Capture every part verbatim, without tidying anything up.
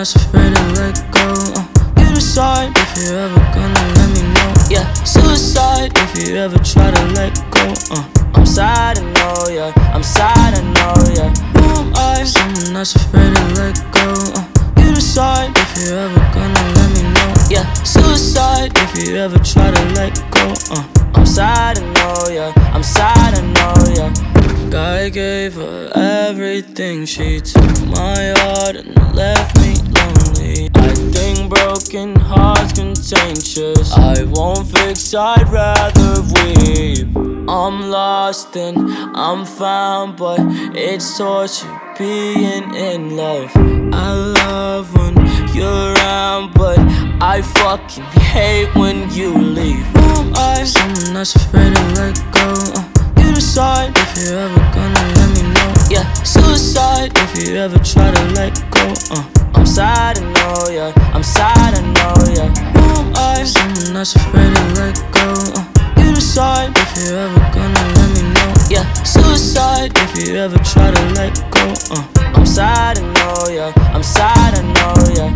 that's afraid to let go. uh, You decide if you're ever gonna let me know. Yeah, suicide if you ever try to let go. uh, I'm sad, I know, yeah, I'm sad, I know, yeah. Who am I? Someone that's afraid to let go. uh, You decide if you're ever gonna let me know. Yeah, suicide if you ever try to let go. uh, I'm sad, I know, yeah, I'm sad, I know, yeah. I gave her everything, she took my heart and left me lonely. I think broken hearts contagious, I won't fix, I'd rather weep. I'm lost and I'm found, but it's torture being in love. I love when you're around, but I fucking hate when you leave. Who am I? Someone that's afraid to let go. uh, You decide if you're ever gonna let me know. Yeah, suicide if you ever try to let go. uh, I'm sad, I know, yeah, I'm sad, I know, yeah. Who am I? Someone that's afraid to let go. uh, You decide if you're ever gonna let me know. Yeah, suicide if you ever try to let go. uh, I'm sad, I know, yeah, I'm sad, I know, yeah.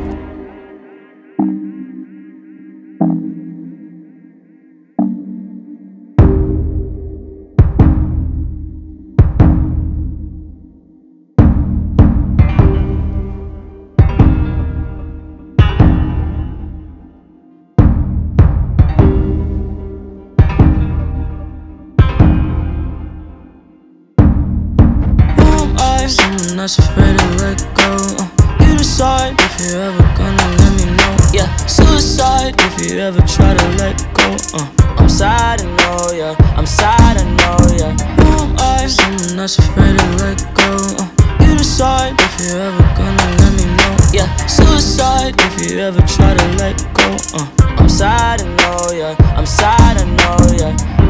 Someone that's afraid to let go. uh, You decide if you're ever gonna let me know. Yeah, suicide if you ever try to let go. uh, I'm sad, I know, yeah, I'm sad, I know, yeah. Who am I? Someone that's afraid to let go. uh, You decide if you're ever gonna let me know. Yeah, suicide if you ever try to let go. uh, I'm sad, I know, yeah, I'm sad, I know, yeah.